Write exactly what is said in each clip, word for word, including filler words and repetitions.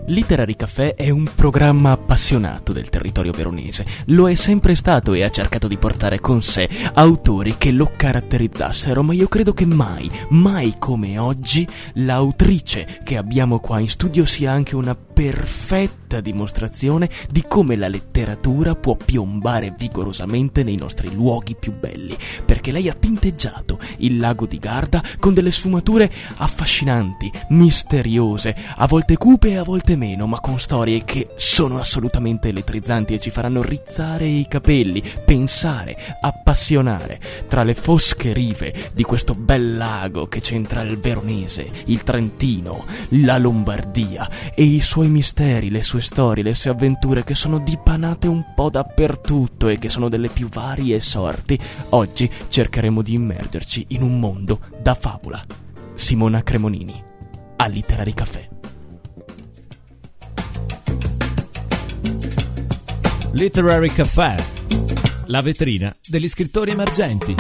Literary Café è un programma appassionato del territorio veronese. Lo è sempre stato e ha cercato di portare con sé autori che lo caratterizzassero, ma io credo che mai, mai come oggi, l'autrice che abbiamo qua in studio sia anche una perfetta dimostrazione di come la letteratura può piombare vigorosamente nei nostri luoghi più belli, perché lei ha tinteggiato il lago di Garda con delle sfumature affascinanti, misteriose, a volte cupe e a volte meno, ma con storie che sono assolutamente elettrizzanti e ci faranno rizzare i capelli, pensare, appassionare. Tra le fosche rive di questo bel lago che c'entra il Veronese, il Trentino, la Lombardia e i suoi misteri, le sue storie, le sue avventure che sono dipanate un po' dappertutto e che sono delle più varie sorti, oggi cercheremo di immergerci in un mondo da favola. Simona Cremonini, a Literary Café. Literary Café, la vetrina degli scrittori emergenti.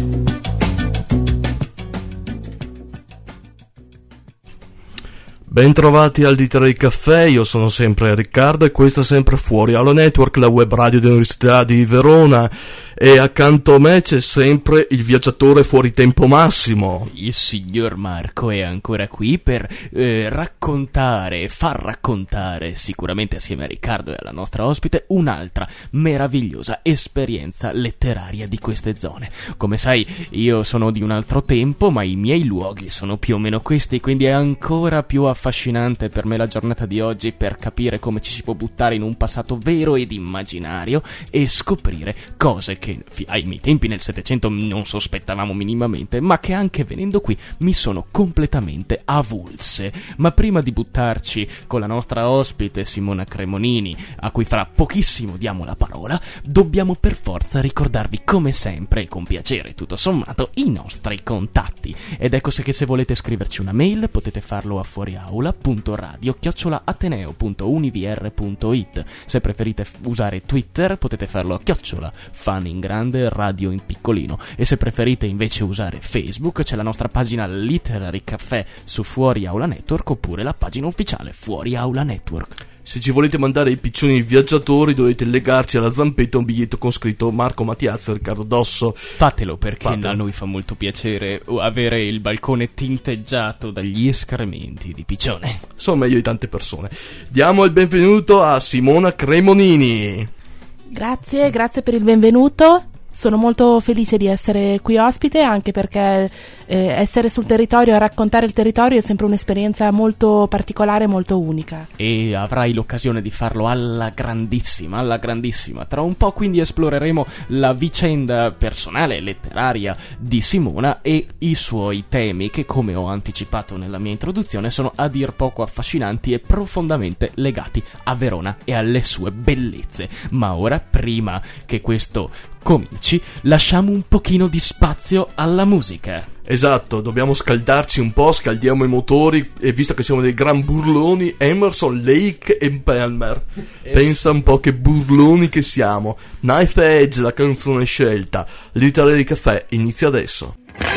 Bentrovati al Literary Café, io sono sempre Riccardo e questa è sempre Fuori Aula Network, la web radio dell'Università di Verona, e accanto a me c'è sempre il viaggiatore fuori tempo Massimo. Il signor Marco è ancora qui per eh, raccontare, far raccontare, sicuramente assieme a Riccardo e alla nostra ospite, un'altra meravigliosa esperienza letteraria di queste zone. Come sai, io sono di un altro tempo, ma i miei luoghi sono più o meno questi, quindi è ancora più affascinante per me la giornata di oggi per capire come ci si può buttare in un passato vero ed immaginario e scoprire cose che ai miei tempi nel Settecento non sospettavamo minimamente, ma che anche venendo qui mi sono completamente avulse. Ma prima di buttarci con la nostra ospite Simona Cremonini, a cui fra pochissimo diamo la parola, dobbiamo per forza ricordarvi come sempre e con piacere tutto sommato i nostri contatti. Ed ecco che se volete scriverci una mail potete farlo a fuoriaula.radio chiocciola ateneo punto univr punto it. Se preferite usare Twitter potete farlo a chiocciola fan in grande, radio in piccolino, e se preferite invece usare Facebook c'è la nostra pagina Literary Café su Fuori Aula Network oppure la pagina ufficiale Fuori Aula Network. Se ci volete mandare i piccioni viaggiatori dovete legarci alla zampetta un biglietto con scritto Marco Mattiazzo e Riccardo Dosso. Fatelo, perché Fatelo. A noi fa molto piacere avere il balcone tinteggiato dagli escrementi di piccione. Sono meglio di tante persone. Diamo il benvenuto a Simona Cremonini. Grazie, grazie per il benvenuto. Sono molto felice di essere qui ospite, anche perché eh, essere sul territorio e raccontare il territorio è sempre un'esperienza molto particolare, molto unica. E avrai l'occasione di farlo alla grandissima, alla grandissima. Tra un po' quindi esploreremo la vicenda personale e letteraria di Simona e i suoi temi che, come ho anticipato nella mia introduzione, sono a dir poco affascinanti e profondamente legati a Verona e alle sue bellezze. Ma ora, prima che questo cominci, lasciamo un pochino di spazio alla musica. Esatto, dobbiamo scaldarci un po', scaldiamo i motori, e visto che siamo dei gran burloni, Emerson, Lake e Palmer. Es- Pensa un po' che burloni che siamo. Knife Edge, la canzone scelta. Literary Café inizia adesso.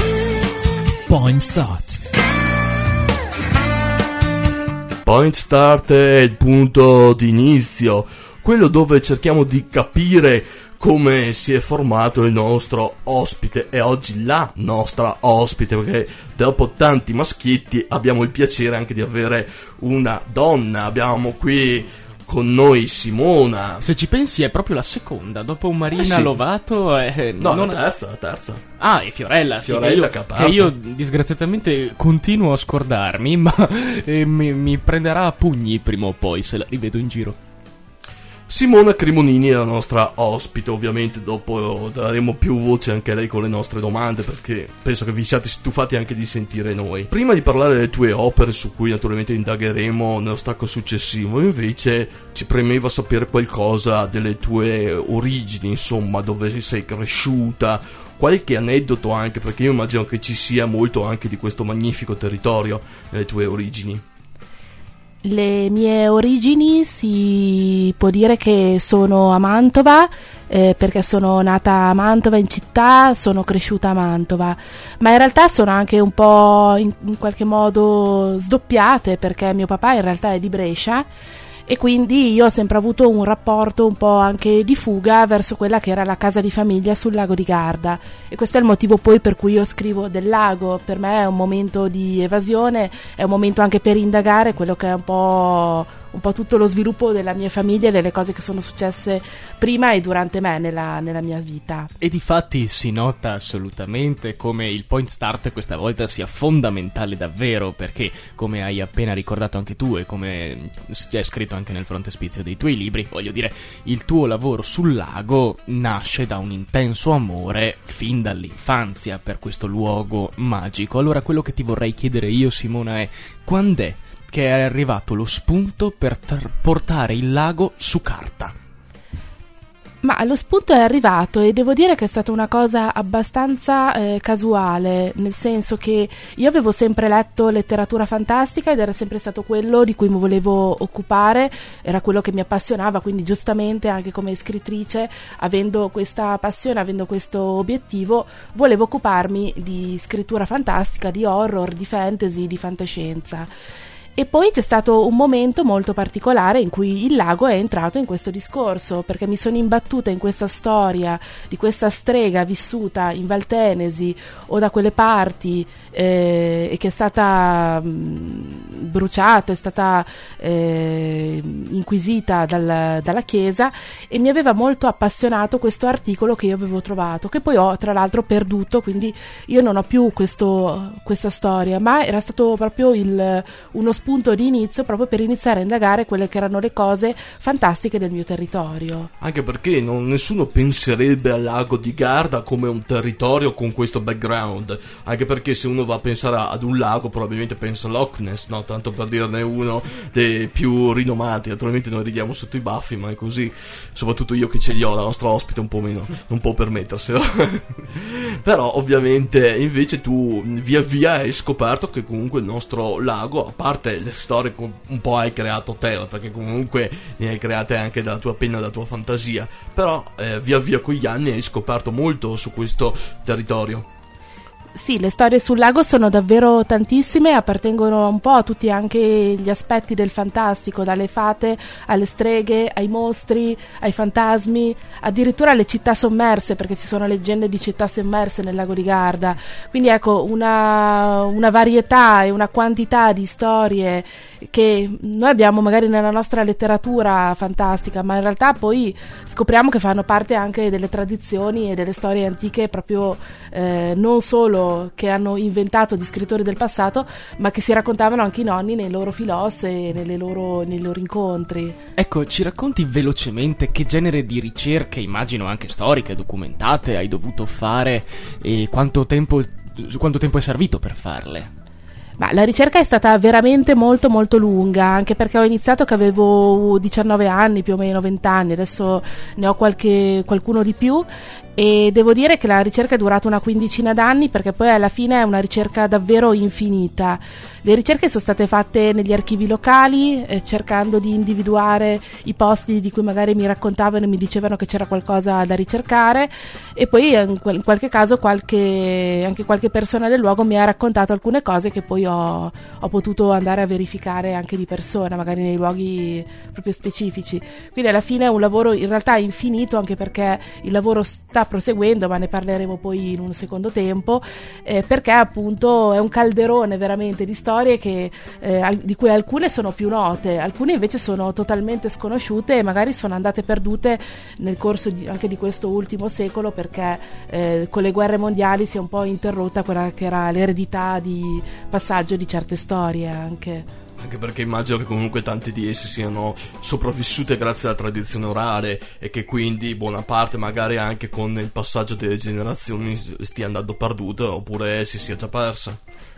Point Start. Point Start è il punto di inizio, quello dove cerchiamo di capire come si è formato il nostro ospite, e oggi la nostra ospite, perché dopo tanti maschietti abbiamo il piacere anche di avere una donna. Abbiamo qui con noi Simona. Se ci pensi è proprio la seconda, dopo Marina eh sì. Lovato è... No, non... la terza, la terza. Ah, e Fiorella, Fiorella sì, che, io, che io disgraziatamente continuo a scordarmi, ma eh, mi, mi prenderà a pugni prima o poi se la rivedo in giro. Simona Cremonini è la nostra ospite, ovviamente dopo daremo più voce anche a lei con le nostre domande, perché penso che vi siate stufati anche di sentire noi. Prima di parlare delle tue opere, su cui naturalmente indagheremo nello stacco successivo, invece ci premeva sapere qualcosa delle tue origini, insomma, dove sei cresciuta, qualche aneddoto anche, perché io immagino che ci sia molto anche di questo magnifico territorio nelle tue origini. Le mie origini si può dire che sono a Mantova, eh, perché sono nata a Mantova in città, sono cresciuta a Mantova, ma in realtà sono anche un po' in, in qualche modo sdoppiate, perché mio papà in realtà è di Brescia e quindi io ho sempre avuto un rapporto un po' anche di fuga verso quella che era la casa di famiglia sul lago di Garda, e questo è il motivo poi per cui io scrivo del lago. Per me è un momento di evasione, è un momento anche per indagare quello che è un po' un po' tutto lo sviluppo della mia famiglia e delle cose che sono successe prima e durante me nella, nella mia vita. E difatti si nota assolutamente come il point start questa volta sia fondamentale davvero, perché come hai appena ricordato anche tu e come è scritto anche nel frontespizio dei tuoi libri, voglio dire, il tuo lavoro sul lago nasce da un intenso amore fin dall'infanzia per questo luogo magico. Allora quello che ti vorrei chiedere io, Simona, è: quand'è che è arrivato lo spunto per tar- portare il lago su carta? Ma lo spunto è arrivato e devo dire che è stata una cosa abbastanza eh, casuale, nel senso che io avevo sempre letto letteratura fantastica ed era sempre stato quello di cui mi volevo occupare, era quello che mi appassionava, quindi giustamente anche come scrittrice, avendo questa passione, avendo questo obiettivo, volevo occuparmi di scrittura fantastica, di horror, di fantasy, di fantascienza. E poi c'è stato un momento molto particolare in cui il lago è entrato in questo discorso, perché mi sono imbattuta in questa storia di questa strega vissuta in Valtenesi o da quelle parti eh, e che è stata mh, bruciata, è stata eh, inquisita dal, dalla Chiesa, e mi aveva molto appassionato questo articolo che io avevo trovato, che poi ho tra l'altro perduto, quindi io non ho più questo, questa storia, ma era stato proprio il, uno punto di inizio proprio per iniziare a indagare quelle che erano le cose fantastiche del mio territorio. Anche perché non, nessuno penserebbe al lago di Garda come un territorio con questo background, anche perché se uno va a pensare ad un lago probabilmente pensa a Loch Ness, no? Tanto per dirne uno dei più rinomati. Naturalmente noi ridiamo sotto i baffi, ma è così, soprattutto io che ce li ho, la nostra ospite un po' meno, non può permetterselo. Però ovviamente invece tu via via hai scoperto che comunque il nostro lago, a parte le storie che un po' hai creato te, perché comunque ne hai create anche dalla tua penna, dalla tua fantasia, però eh, via via con gli anni hai scoperto molto su questo territorio. Sì, le storie sul lago sono davvero tantissime, appartengono un po' a tutti anche gli aspetti del fantastico, dalle fate alle streghe, ai mostri, ai fantasmi, addirittura alle città sommerse, perché ci sono leggende di città sommerse nel lago di Garda. Quindi ecco, una, una varietà e una quantità di storie che noi abbiamo magari nella nostra letteratura fantastica, ma in realtà poi scopriamo che fanno parte anche delle tradizioni e delle storie antiche, proprio eh, non solo che hanno inventato gli scrittori del passato, ma che si raccontavano anche i nonni nei loro filos e nelle loro, nei loro incontri. Ecco, ci racconti velocemente che genere di ricerche, immagino anche storiche, documentate, hai dovuto fare e quanto tempo, quanto tempo è servito per farle? Ma la ricerca è stata veramente molto molto lunga, anche perché ho iniziato che avevo diciannove anni, più o meno venti anni, adesso ne ho qualche, qualcuno di più, e devo dire che la ricerca è durata una quindicina d'anni, perché poi alla fine è una ricerca davvero infinita. Le ricerche sono state fatte negli archivi locali, eh, cercando di individuare i posti di cui magari mi raccontavano e mi dicevano che c'era qualcosa da ricercare, e poi in, in qualche caso qualche, anche qualche persona del luogo mi ha raccontato alcune cose che poi ho, ho potuto andare a verificare anche di persona, magari nei luoghi proprio specifici. Quindi alla fine è un lavoro in realtà infinito, anche perché il lavoro sta proseguendo, ma ne parleremo poi in un secondo tempo, eh, perché appunto è un calderone veramente di storie che, eh, al- di cui alcune sono più note, alcune invece sono totalmente sconosciute e magari sono andate perdute nel corso di, anche di questo ultimo secolo, perché eh, con le guerre mondiali si è un po' interrotta quella che era l'eredità di passaggio di certe storie anche. Anche perché immagino che comunque tante di esse siano sopravvissute grazie alla tradizione orale e che quindi buona parte magari anche con il passaggio delle generazioni stia andando perduta oppure si sia già persa.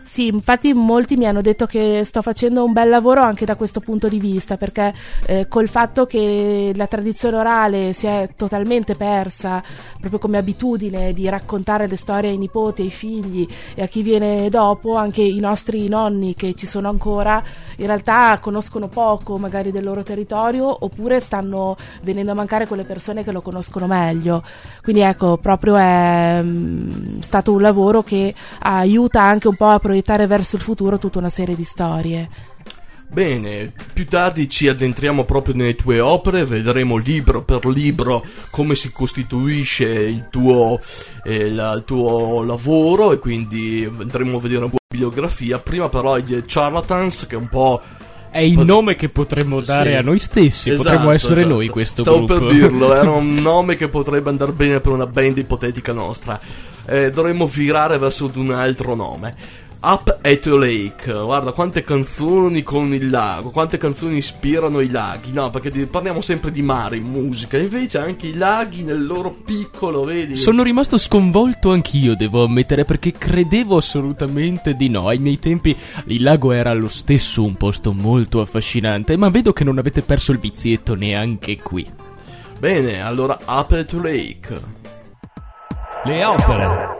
Sì, infatti molti mi hanno detto che sto facendo un bel lavoro anche da questo punto di vista, perché eh, col fatto che la tradizione orale si è totalmente persa, proprio come abitudine di raccontare le storie ai nipoti, ai figli e a chi viene dopo, anche i nostri nonni che ci sono ancora, in realtà conoscono poco magari del loro territorio, oppure stanno venendo a mancare quelle persone che lo conoscono meglio. Quindi ecco, proprio è mh, stato un lavoro che aiuta anche un po' a proiettare verso il futuro tutta una serie di storie. Bene, più tardi ci addentriamo proprio nelle tue opere, vedremo libro per libro come si costituisce il tuo, eh, la, il tuo lavoro, e quindi andremo a vedere una buona bibliografia. Prima però i Charlatans, che è un po'... È il nome che potremmo dare sì. a noi stessi, Esatto, potremmo essere esatto. noi questo Stavo gruppo. per dirlo, era un nome che potrebbe andare bene per una band ipotetica nostra. Eh, dovremmo virare verso un altro nome. Up at the Lake, guarda quante canzoni con il lago, quante canzoni ispirano i laghi, no? Perché di, parliamo sempre di mare in musica, invece anche i laghi nel loro piccolo, vedi? Sono rimasto sconvolto anch'io, devo ammettere, perché credevo assolutamente di no. Ai miei tempi il lago era lo stesso un posto molto affascinante, ma vedo che non avete perso il vizietto neanche qui. Bene, allora Up at the Lake. Le opere.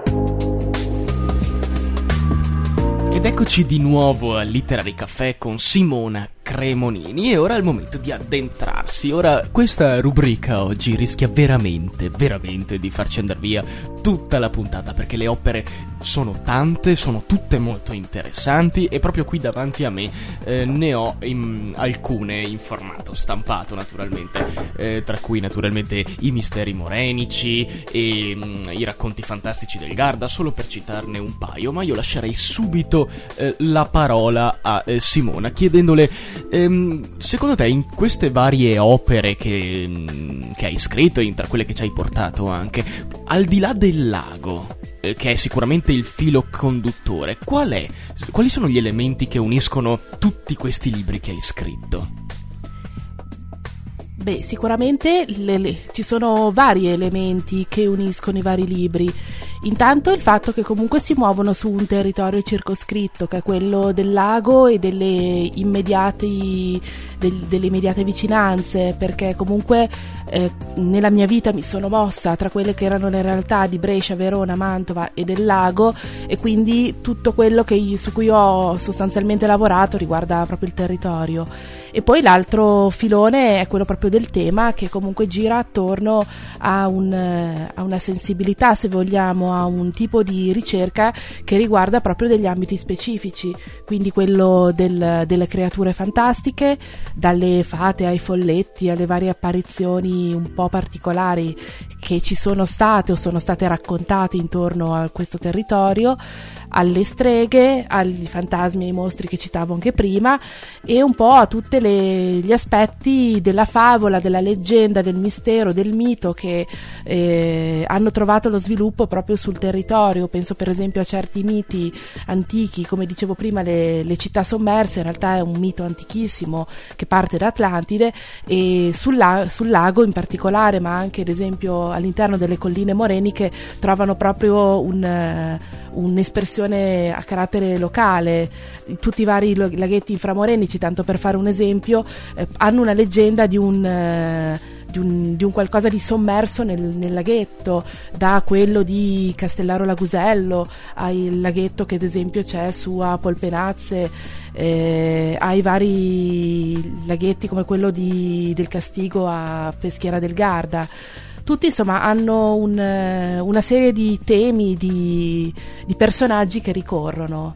Ed eccoci di nuovo al Literary Café con Simona Cremonini, e ora è il momento di addentrarsi. Ora questa rubrica oggi rischia veramente, veramente di farci andare via tutta la puntata, perché le opere sono tante, sono tutte molto interessanti, e proprio qui davanti a me eh, ne ho in, alcune in formato stampato naturalmente, eh, tra cui naturalmente i misteri morenici e mh, i racconti fantastici del Garda, solo per citarne un paio. Ma io lascerei subito eh, la parola a eh, Simona, chiedendole ehm, secondo te in queste varie opere che, mh, che hai scritto, in, tra quelle che ci hai portato anche, al di là del lago, eh, che è sicuramente il filo conduttore, qual è, quali sono gli elementi che uniscono tutti questi libri che hai scritto? Beh, sicuramente le, le, ci sono vari elementi che uniscono i vari libri. Intanto il fatto che comunque si muovono su un territorio circoscritto, che è quello del lago e delle immediati, del, delle immediate vicinanze, perché comunque eh, nella mia vita mi sono mossa tra quelle che erano le realtà di Brescia, Verona, Mantova e del lago, e quindi tutto quello che, su cui ho sostanzialmente lavorato riguarda proprio il territorio. E poi l'altro filone è quello proprio del tema, che comunque gira attorno a, un, a una sensibilità, se vogliamo, a un tipo di ricerca che riguarda proprio degli ambiti specifici, quindi quello del, delle creature fantastiche, dalle fate ai folletti, alle varie apparizioni un po' particolari che ci sono state o sono state raccontate intorno a questo territorio, alle streghe, ai fantasmi e ai mostri che citavo anche prima, e un po' a tutti gli aspetti della favola, della leggenda, del mistero, del mito che eh, hanno trovato lo sviluppo proprio sul territorio. Penso per esempio a certi miti antichi, come dicevo prima, le, le città sommerse. In realtà è un mito antichissimo che parte da Atlantide, e sul, la- sul lago in particolare, ma anche ad esempio all'interno delle colline moreniche, trovano proprio un... Uh, un'espressione a carattere locale. Tutti i vari laghetti inframorenici, tanto per fare un esempio, eh, hanno una leggenda di un, eh, di un, di un qualcosa di sommerso nel, nel laghetto, da quello di Castellaro Lagusello al laghetto che ad esempio c'è su a Polpenazze, eh, ai vari laghetti come quello di, del Castigo a Peschiera del Garda. Tutti insomma hanno un, una serie di temi, di, di personaggi che ricorrono.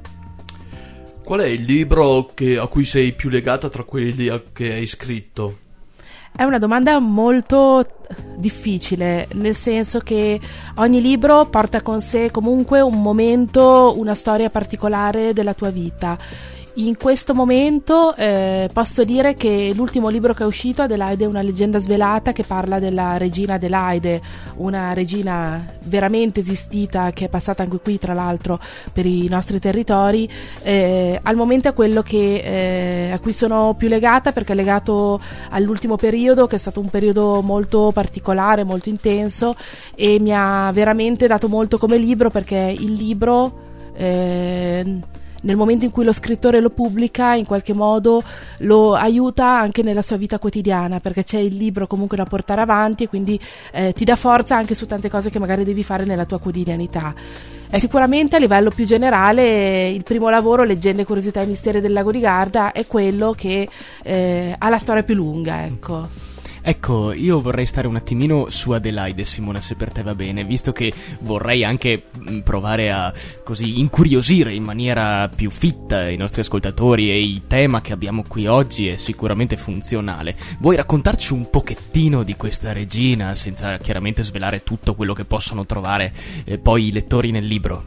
Qual è il libro che, a cui sei più legata tra quelli a, che hai scritto? È una domanda molto difficile, nel senso che ogni libro porta con sé comunque un momento, una storia particolare della tua vita. In questo momento eh, posso dire che l'ultimo libro che è uscito, Adelaide, è una leggenda svelata, che parla della regina Adelaide, una regina veramente esistita, che è passata anche qui tra l'altro per i nostri territori. Eh, al momento è quello che, eh, a cui sono più legata, perché è legato all'ultimo periodo, che è stato un periodo molto particolare, molto intenso, e mi ha veramente dato molto come libro, perché il libro... Eh, nel momento in cui lo scrittore lo pubblica, in qualche modo lo aiuta anche nella sua vita quotidiana, perché c'è il libro comunque da portare avanti e quindi eh, ti dà forza anche su tante cose che magari devi fare nella tua quotidianità. Eh. Sicuramente a livello più generale il primo lavoro, Leggende, curiosità e misteri del lago di Garda, è quello che eh, ha la storia più lunga, ecco. Ecco, io vorrei stare un attimino su Adelaide, Simona, se per te va bene, visto che vorrei anche mh, provare a così incuriosire in maniera più fitta i nostri ascoltatori, e il tema che abbiamo qui oggi è sicuramente funzionale. Vuoi raccontarci un pochettino di questa regina, senza chiaramente svelare tutto quello che possono trovare eh, poi i lettori nel libro?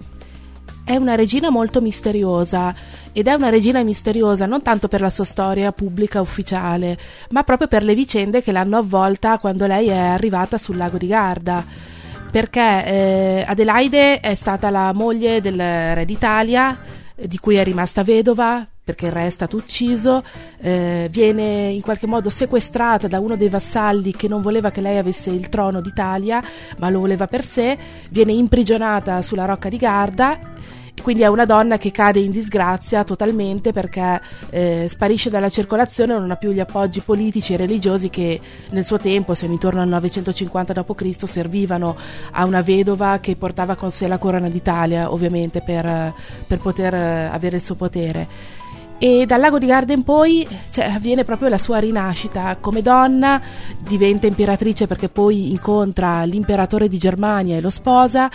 È una regina molto misteriosa, ed è una regina misteriosa non tanto per la sua storia pubblica ufficiale, ma proprio per le vicende che l'hanno avvolta quando lei è arrivata sul lago di Garda. Perché eh, Adelaide è stata la moglie del re d'Italia, eh, di cui è rimasta vedova, perché il re è stato ucciso, eh, viene in qualche modo sequestrata da uno dei vassalli che non voleva che lei avesse il trono d'Italia, ma lo voleva per sé, viene imprigionata sulla rocca di Garda. Quindi è una donna che cade in disgrazia totalmente, perché eh, sparisce dalla circolazione, non ha più gli appoggi politici e religiosi che nel suo tempo, siamo intorno al novecentocinquanta dopo Cristo, servivano a una vedova che portava con sé la corona d'Italia, ovviamente per, per poter avere il suo potere. E dal lago di Garda in poi, cioè, avviene proprio la sua rinascita come donna, diventa imperatrice perché poi incontra l'imperatore di Germania e lo sposa,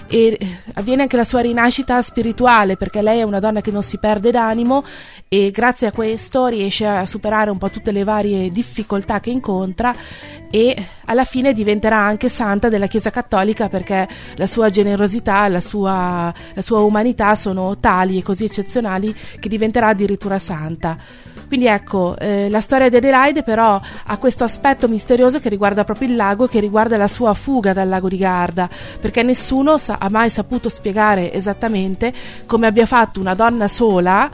e avviene anche la sua rinascita spirituale, perché lei è una donna che non si perde d'animo e grazie a questo riesce a superare un po' tutte le varie difficoltà che incontra, e alla fine diventerà anche santa della Chiesa Cattolica, perché la sua generosità, la sua, la sua umanità sono tali e così eccezionali che diventerà addirittura santa. Quindi ecco, eh, la storia di Adelaide però ha questo aspetto misterioso che riguarda proprio il lago, che riguarda la sua fuga dal lago di Garda, perché nessuno sa- ha mai saputo spiegare esattamente come abbia fatto una donna sola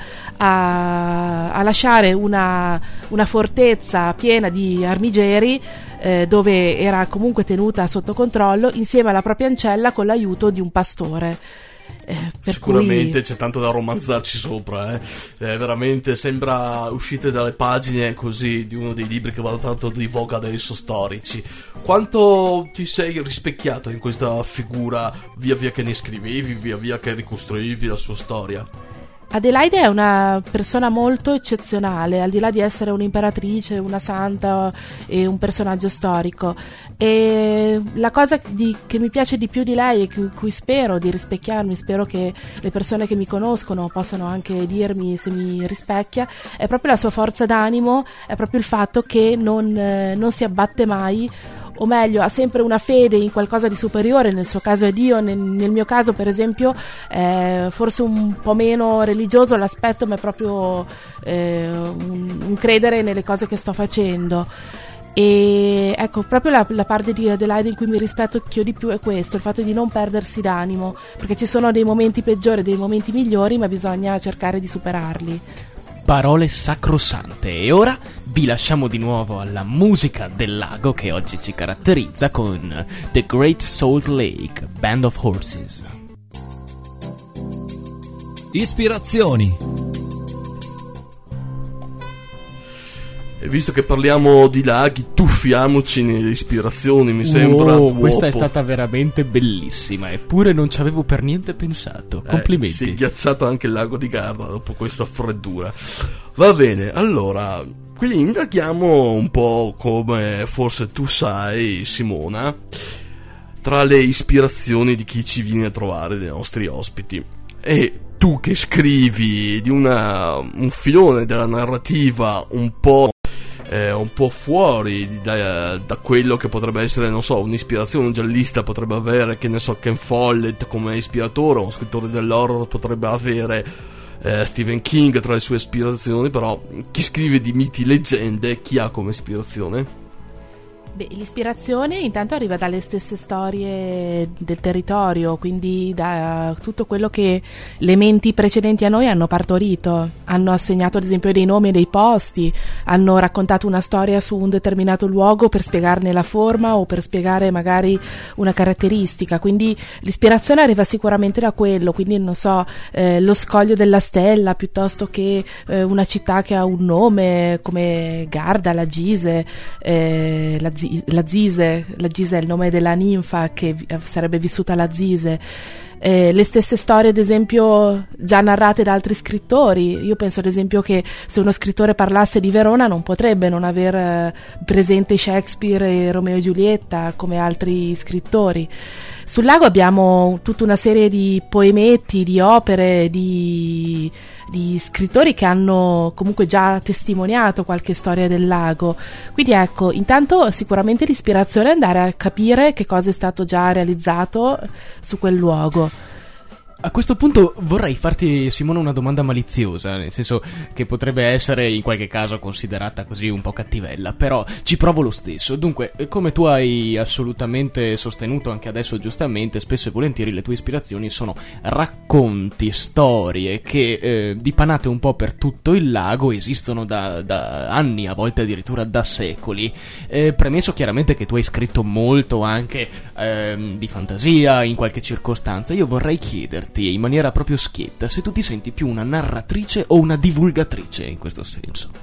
a, a lasciare una, una fortezza piena di armigeri, eh, dove era comunque tenuta sotto controllo, insieme alla propria ancella, con l'aiuto di un pastore. Eh, Sicuramente cui... c'è tanto da romanzarci sopra, eh. Eh, veramente sembra uscite dalle pagine così di uno dei libri che vanno tanto di voga adesso, storici. Quanto ti sei rispecchiato in questa figura via via che ne scrivevi, via via che ricostruivi la sua storia? Adelaide è una persona molto eccezionale, al di là di essere un'imperatrice, una santa e un personaggio storico. E la cosa di, che mi piace di più di lei e cui, cui spero di rispecchiarmi, spero che le persone che mi conoscono possano anche dirmi se mi rispecchia, è proprio la sua forza d'animo, è proprio il fatto che non, eh, non si abbatte mai, o meglio ha sempre una fede in qualcosa di superiore. Nel suo caso è Dio, nel, nel mio caso per esempio eh, forse un po' meno religioso l'aspetto, ma è proprio eh, un, un credere nelle cose che sto facendo. E ecco, proprio la, la parte di Adelaide in cui mi rispecchio di più è questo, il fatto di non perdersi d'animo, perché ci sono dei momenti peggiori, dei momenti migliori, ma bisogna cercare di superarli. Parole sacrosante. E ora vi lasciamo di nuovo alla musica del lago che oggi ci caratterizza con The Great Salt Lake, Band of Horses. Ispirazioni. E visto che parliamo di laghi, tuffiamoci nelle ispirazioni, mi sembra. Oh, questa è uopo. stata veramente bellissima, eppure non ci avevo per niente pensato. Complimenti. Eh, si è ghiacciato anche il lago di Garda dopo questa freddura. Va bene, allora, qui indaghiamo un po', come forse tu sai, Simona, tra le ispirazioni di chi ci viene a trovare, dei nostri ospiti. E tu che scrivi di una, un filone della narrativa un po'... Eh, un po' fuori da, da quello che potrebbe essere, non so, un'ispirazione, un giallista potrebbe avere, che ne so, Ken Follett come ispiratore, un scrittore dell'horror potrebbe avere eh, Stephen King tra le sue ispirazioni, però chi scrive di miti, leggende, chi ha come ispirazione? Beh, l'ispirazione intanto arriva dalle stesse storie del territorio, quindi da tutto quello che le menti precedenti a noi hanno partorito. Hanno assegnato ad esempio dei nomi e dei posti, hanno raccontato una storia su un determinato luogo per spiegarne la forma o per spiegare magari una caratteristica, quindi l'ispirazione arriva sicuramente da quello, quindi non so, eh, lo scoglio della stella piuttosto che eh, una città che ha un nome come Garda, la Gise, eh, la La Zise, la Gise è il nome della ninfa che sarebbe vissuta la Zise. Eh, le stesse storie ad esempio già narrate da altri scrittori. Io penso ad esempio che se uno scrittore parlasse di Verona non potrebbe non aver eh, presente Shakespeare e Romeo e Giulietta come altri scrittori. Sul lago abbiamo tutta una serie di poemetti, di opere, di, di scrittori che hanno comunque già testimoniato qualche storia del lago. Quindi ecco, intanto sicuramente l'ispirazione è andare a capire che cosa è stato già realizzato su quel luogo. A questo punto vorrei farti, Simona, una domanda maliziosa, nel senso che potrebbe essere in qualche caso considerata così un po' cattivella, però ci provo lo stesso. Dunque, come tu hai assolutamente sostenuto anche adesso giustamente, spesso e volentieri le tue ispirazioni sono racconti, storie che eh, dipanate un po' per tutto il lago, esistono da, da anni, a volte addirittura da secoli. Eh, premesso chiaramente che tu hai scritto molto anche eh, di fantasia in qualche circostanza, io vorrei chiederti in maniera proprio schietta se tu ti senti più una narratrice o una divulgatrice in questo senso.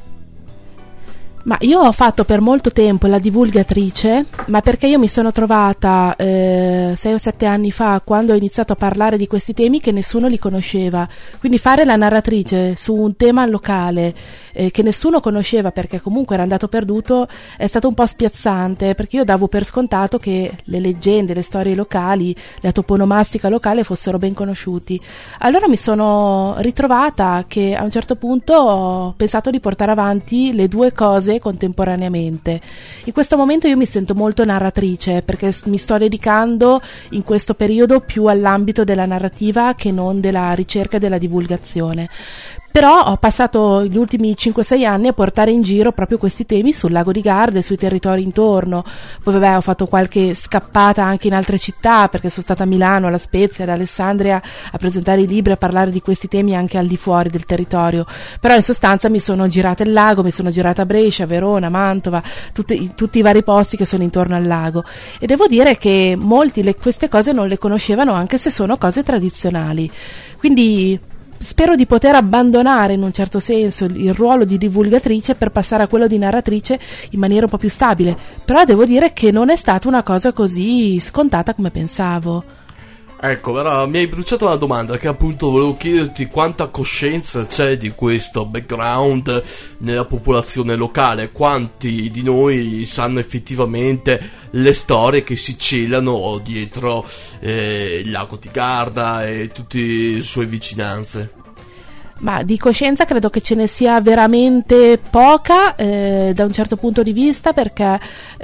Ma io ho fatto per molto tempo la divulgatrice, ma perché io mi sono trovata eh, sei o sette anni fa, quando ho iniziato a parlare di questi temi, che nessuno li conosceva. Quindi fare la narratrice su un tema locale eh, che nessuno conosceva perché comunque era andato perduto è stato un po' spiazzante, perché io davo per scontato che le leggende, le storie locali, la toponomastica locale fossero ben conosciuti. Allora mi sono ritrovata che a un certo punto ho pensato di portare avanti le due cose contemporaneamente. In questo momento io mi sento molto narratrice perché mi sto dedicando in questo periodo più all'ambito della narrativa che non della ricerca e della divulgazione. Però ho passato gli ultimi cinque sei anni a portare in giro proprio questi temi sul lago di Garda e sui territori intorno. Poi vabbè, ho fatto qualche scappata anche in altre città, perché sono stata a Milano, alla Spezia, ad Alessandria a presentare i libri, a parlare di questi temi anche al di fuori del territorio. Però in sostanza mi sono girata il lago, mi sono girata a Brescia, Verona, Mantova, tutti, tutti i vari posti che sono intorno al lago. E devo dire che molti le, queste cose non le conoscevano, anche se sono cose tradizionali. Quindi spero di poter abbandonare in un certo senso il, il ruolo di divulgatrice per passare a quello di narratrice in maniera un po' più stabile, però devo dire che non è stata una cosa così scontata come pensavo. Ecco, però mi hai bruciato una domanda che appunto volevo chiederti: quanta coscienza c'è di questo background nella popolazione locale? Quanti di noi sanno effettivamente le storie che si celano dietro eh, il lago di Garda e tutte le sue vicinanze? Ma di coscienza credo che ce ne sia veramente poca eh, da un certo punto di vista, perché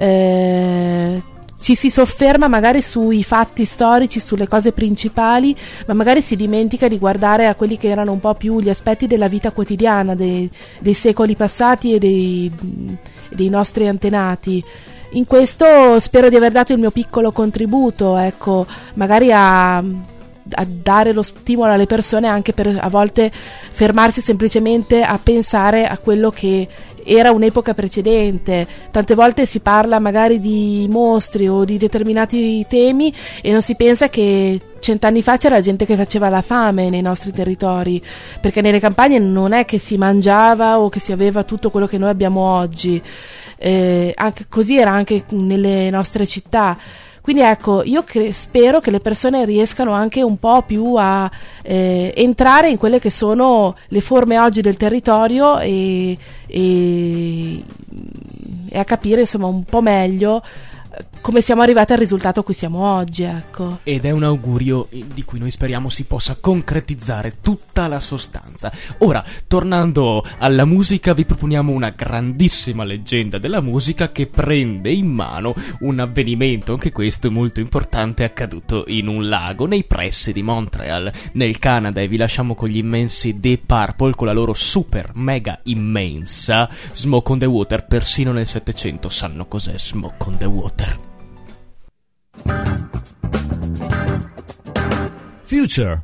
eh, ci si sofferma magari sui fatti storici, sulle cose principali, ma magari si dimentica di guardare a quelli che erano un po' più gli aspetti della vita quotidiana dei, dei secoli passati e dei, dei nostri antenati. In questo spero di aver dato il mio piccolo contributo, ecco, magari a, a dare lo stimolo alle persone anche per a volte fermarsi semplicemente a pensare a quello che era un'epoca precedente. Tante volte si parla magari di mostri o di determinati temi e non si pensa che cent'anni fa c'era gente che faceva la fame nei nostri territori, perché nelle campagne non è che si mangiava o che si aveva tutto quello che noi abbiamo oggi. Eh, anche così era anche nelle nostre città. Quindi ecco, io cre- spero che le persone riescano anche un po' più a eh, entrare in quelle che sono le forme oggi del territorio e, e, e a capire insomma un po' meglio come siamo arrivati al risultato a cui siamo oggi, ecco. Ed è un augurio di cui noi speriamo si possa concretizzare tutta la sostanza. Ora, tornando alla musica, vi proponiamo una grandissima leggenda della musica che prende in mano un avvenimento, anche questo molto importante, accaduto in un lago nei pressi di Montreal, nel Canada, e vi lasciamo con gli immensi Deep Purple con la loro super mega immensa Smoke on the Water. Persino nel Settecento sanno cos'è Smoke on the Water. Future.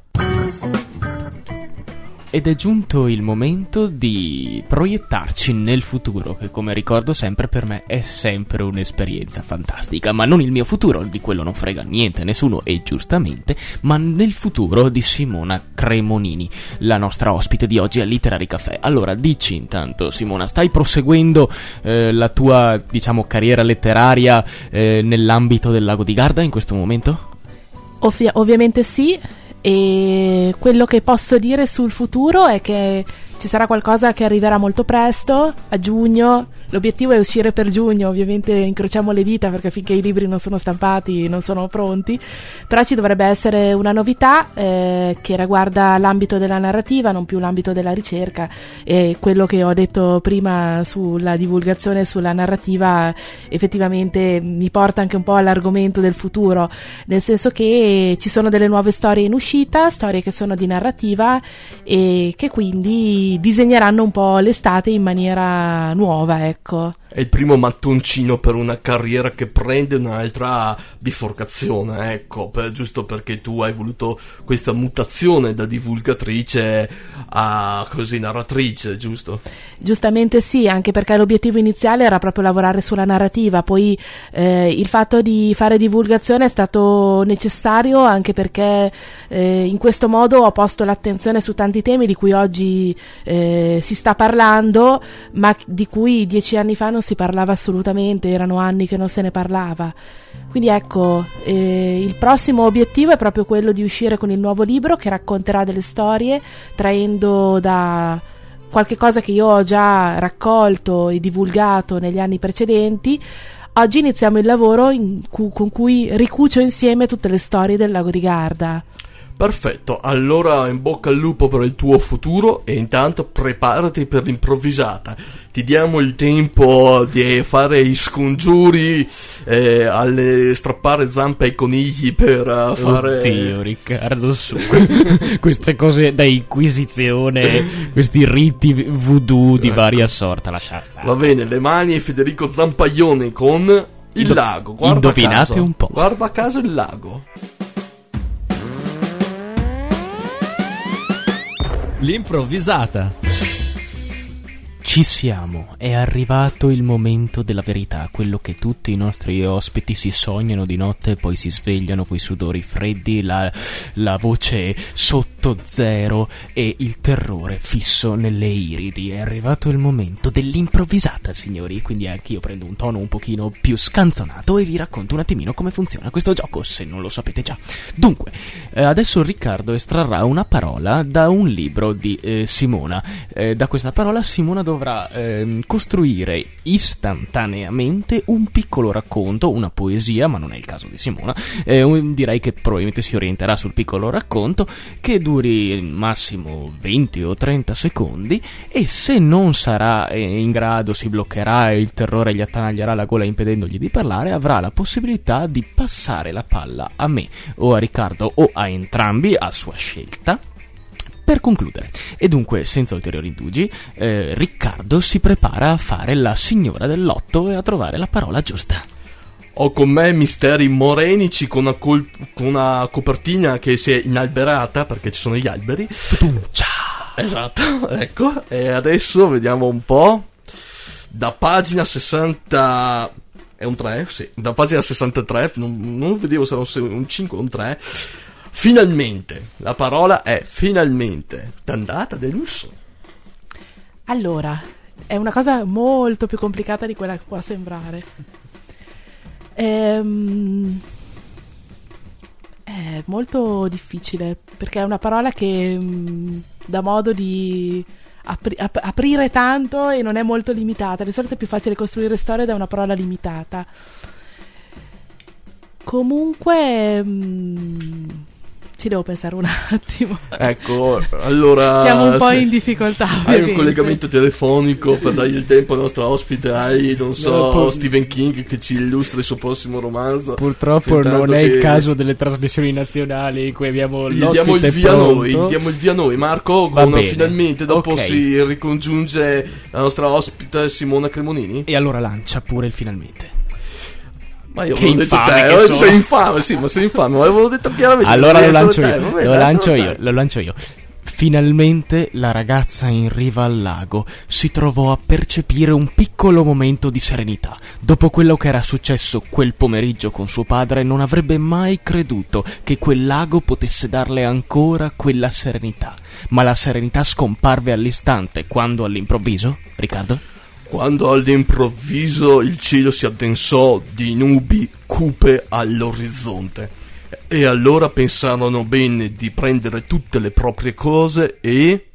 Ed è giunto il momento di proiettarci nel futuro, che come ricordo sempre per me è sempre un'esperienza fantastica, ma non il mio futuro, di quello non frega niente nessuno e giustamente, ma nel futuro di Simona Cremonini, la nostra ospite di oggi al Literary Café. Allora, dici intanto, Simona, stai proseguendo eh, la tua, diciamo, carriera letteraria eh, nell'ambito del Lago di Garda in questo momento? Ovvi- ovviamente sì. E quello che posso dire sul futuro è che ci sarà qualcosa che arriverà molto presto, a giugno. L'obiettivo è uscire per giugno, ovviamente incrociamo le dita perché finché i libri non sono stampati non sono pronti, però ci dovrebbe essere una novità eh, che riguarda l'ambito della narrativa, non più l'ambito della ricerca, e quello che ho detto prima sulla divulgazione, sulla narrativa, effettivamente mi porta anche un po' all'argomento del futuro, nel senso che ci sono delle nuove storie in uscita, storie che sono di narrativa e che quindi disegneranno un po' l'estate in maniera nuova, ecco. È il primo mattoncino per una carriera che prende un'altra biforcazione, ecco, per, giusto perché tu hai voluto questa mutazione da divulgatrice a così narratrice, giusto? Giustamente sì, anche perché l'obiettivo iniziale era proprio lavorare sulla narrativa, poi eh, il fatto di fare divulgazione è stato necessario anche perché eh, in questo modo ho posto l'attenzione su tanti temi di cui oggi eh, si sta parlando, ma di cui dieci anni fa non si parlava assolutamente, erano anni che non se ne parlava. Quindi ecco, eh, il prossimo obiettivo è proprio quello di uscire con il nuovo libro che racconterà delle storie traendo da qualche cosa che io ho già raccolto e divulgato negli anni precedenti. Oggi iniziamo il lavoro in cu- con cui ricucio insieme tutte le storie del Lago di Garda. Perfetto, allora in bocca al lupo per il tuo futuro e intanto preparati per l'improvvisata. Ti diamo il tempo di fare i scongiuri, eh, alle strappare zampe ai conigli per uh, fare... Oddio, Riccardo, su queste cose da inquisizione, questi riti voodoo di varia sorta, lascia stare. Va bene, le mani e Federico Zampaglione con il Indo- lago. Guarda indovinate caso, un po'. Guarda a caso il lago. L'improvvisata. Ci siamo, è arrivato il momento della verità, quello che tutti i nostri ospiti si sognano di notte e poi si svegliano coi sudori freddi, la, la voce sotto zero e il terrore fisso nelle iridi. È arrivato il momento dell'improvvisata, signori, quindi anche io prendo un tono un pochino più scanzonato e vi racconto un attimino come funziona questo gioco, se non lo sapete già. Dunque, eh, adesso Riccardo estrarrà una parola da un libro di eh, Simona. Eh, da questa parola Simona dovrà dovrà ehm, costruire istantaneamente un piccolo racconto, una poesia, ma non è il caso di Simona, eh, un, direi che probabilmente si orienterà sul piccolo racconto, che duri massimo venti o trenta secondi, e se non sarà eh, in grado, si bloccherà e il terrore gli attanaglierà la gola impedendogli di parlare, avrà la possibilità di passare la palla a me o a Riccardo o a entrambi a sua scelta per concludere. E dunque, senza ulteriori indugi, eh, Riccardo si prepara a fare la signora del lotto e a trovare la parola giusta. Ho con me misteri morenici con una, col- con una copertina che si è inalberata perché ci sono gli alberi. Ciao. Esatto, ecco. E adesso vediamo un po'. Da pagina sessanta... È un tre? Sì. Da pagina sessantatré, non, non vedevo se era un cinque o un tre. Finalmente, la parola è finalmente, d'andata de lusso. Allora, è una cosa molto più complicata di quella che può sembrare. Ehm, è molto difficile, perché è una parola che mh, dà modo di apri- ap- aprire tanto e non è molto limitata. Di solito è più facile costruire storie da una parola limitata. Comunque mh, ci devo pensare un attimo. Ecco, allora siamo un po' se in difficoltà. hai ovviamente. un collegamento telefonico per dargli il tempo al nostro ospite, hai, non so, No, pur- Stephen King che ci illustri il suo prossimo romanzo. Purtroppo Fintanto non è che- il caso delle trasmissioni nazionali in cui abbiamo Gli l'ospite diamo il via pronto. noi, gli diamo il via noi. Marco, Va con- bene. finalmente dopo Ok. si ricongiunge la nostra ospite Simona Cremonini. E allora lancia pure il finalmente. Ma io Che avevo detto infame te, che eh, sono. sei infame, sì, ma sei infame, ma avevo detto chiaramente. Allora che lo devi lancio essere io, te, va bene, lo lancio lancialo io, te. lo lancio io. Finalmente la ragazza in riva al lago si trovò a percepire un piccolo momento di serenità. Dopo quello che era successo quel pomeriggio con suo padre, non avrebbe mai creduto che quel lago potesse darle ancora quella serenità. Ma la serenità scomparve all'istante quando all'improvviso, Riccardo? Quando all'improvviso il cielo si addensò di nubi cupe all'orizzonte. E allora pensarono bene di prendere tutte le proprie cose e...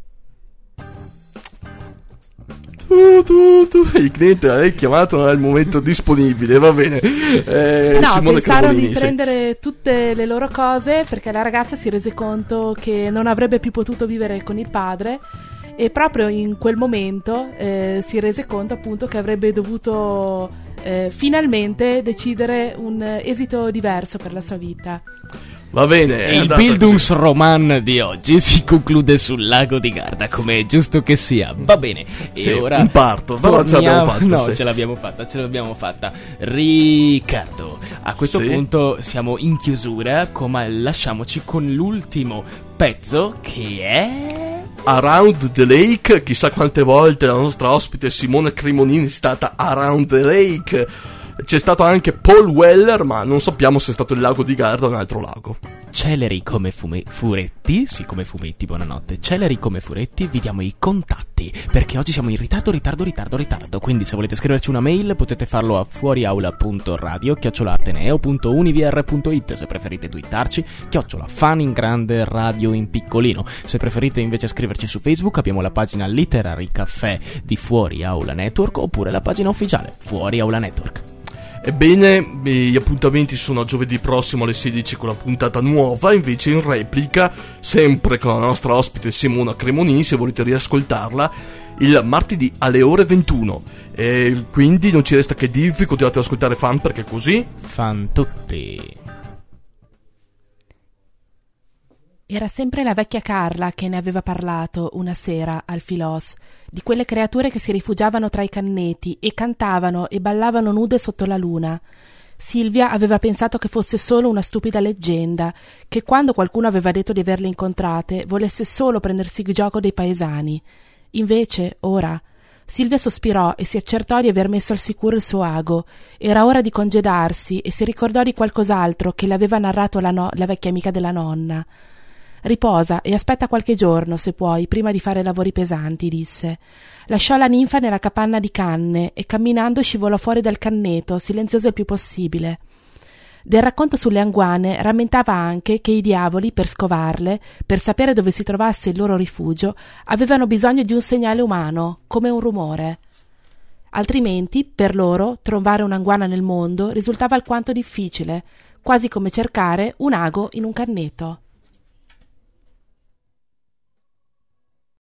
Tu, tu, tu. Il cliente l'hai chiamato, non è il momento disponibile, va bene. Eh, No, Simone pensarono Cremonini, di sì. prendere tutte le loro cose perché la ragazza si rese conto che non avrebbe più potuto vivere con il padre e proprio in quel momento eh, si rese conto appunto che avrebbe dovuto eh, finalmente decidere un esito diverso per la sua vita. Va bene. è Il andata Bildungsroman di oggi si conclude sul lago di Garda, come è giusto che sia. Va bene. Sì, e ora un parto, però ce l'abbiamo torniamo- fatta, No, sì. ce l'abbiamo fatta, ce l'abbiamo fatta. Riccardo, a questo Sì. punto siamo in chiusura, come lasciamoci con l'ultimo pezzo che è Around the Lake. Chissà quante volte la nostra ospite Simone Cremonini è stata Around the Lake. C'è stato anche Paul Weller, ma non sappiamo se è stato il lago di Garda o un altro lago. Celeri come fume- furetti, sì come fumetti, buonanotte. Celeri come furetti, vi diamo i contatti, perché oggi siamo in ritardo, ritardo, ritardo, ritardo. Quindi se volete scriverci una mail potete farlo a fuoriaula.radio, chiocciolateneo.univr.it. Se preferite twittarci, chiocciola fan in grande, radio in piccolino. Se preferite invece scriverci su Facebook abbiamo la pagina Literary Caffè di Fuori Aula Network, oppure la pagina ufficiale Fuori Aula Network. Ebbene, gli appuntamenti sono a giovedì prossimo alle sedici con la puntata nuova, invece in replica, sempre con la nostra ospite Simona Cremonini, se volete riascoltarla, il martedì alle ore ventuno. E quindi non ci resta che dirvi, continuate ad ascoltare Fan perché così... Fan tutti. Era sempre la vecchia Carla che ne aveva parlato una sera al Filos, di quelle creature che si rifugiavano tra i canneti e cantavano e ballavano nude sotto la luna. Silvia aveva pensato che fosse solo una stupida leggenda, che quando qualcuno aveva detto di averle incontrate volesse solo prendersi gioco dei paesani. Invece, ora... Silvia sospirò e si accertò di aver messo al sicuro il suo ago. Era ora di congedarsi e si ricordò di qualcos'altro che le aveva narrato la, no- la vecchia amica della nonna. Riposa e aspetta qualche giorno, se puoi, prima di fare lavori pesanti, disse. Lasciò la ninfa nella capanna di canne e camminando scivolò fuori dal canneto, silenzioso il più possibile. Del racconto sulle anguane rammentava anche che i diavoli, per scovarle, per sapere dove si trovasse il loro rifugio, avevano bisogno di un segnale umano, come un rumore. Altrimenti, per loro, trovare un'anguana nel mondo risultava alquanto difficile, quasi come cercare un ago in un canneto.